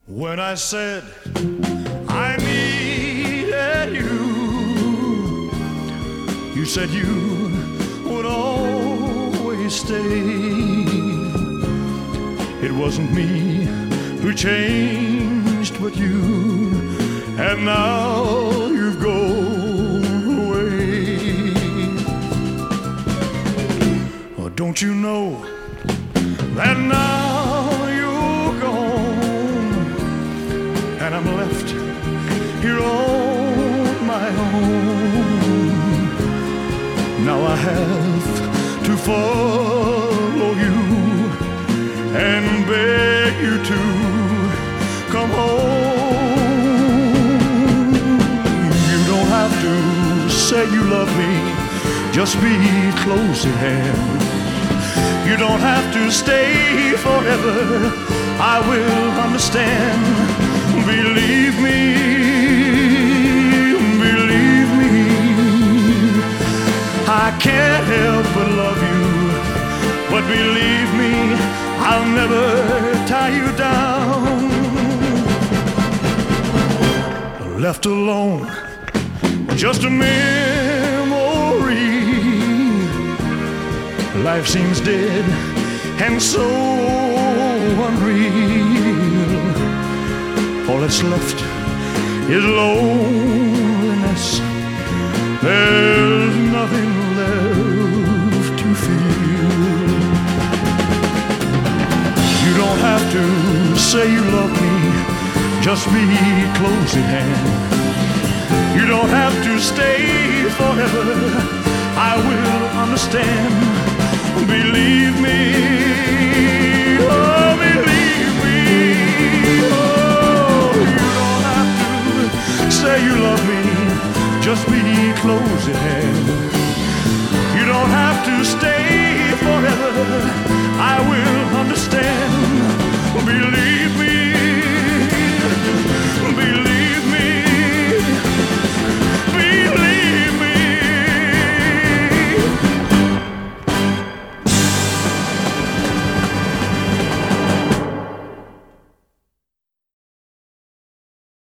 When I said I needed you, you said you would always stay. It wasn't me who changed but you, and now you've gone away. Oh, don't you know that now you're gone and I'm left here on my own? Now I have to follow you and beg you to come home. You don't have to say you love me, just be close at hand. You don't have to stay forever, I will understand. Believe me, believe me, I can't help but love you. But believe me, I'll never tie you down. Left alone, just a memory. Life seems dead and so unreal. All that's left is loneliness. There's nothing left to feel. You don't have to say you love me, just be close at hand. You don't have to stay forever, I will understand. Believe me, oh believe me, oh you don't have to say you love me, just be close at hand.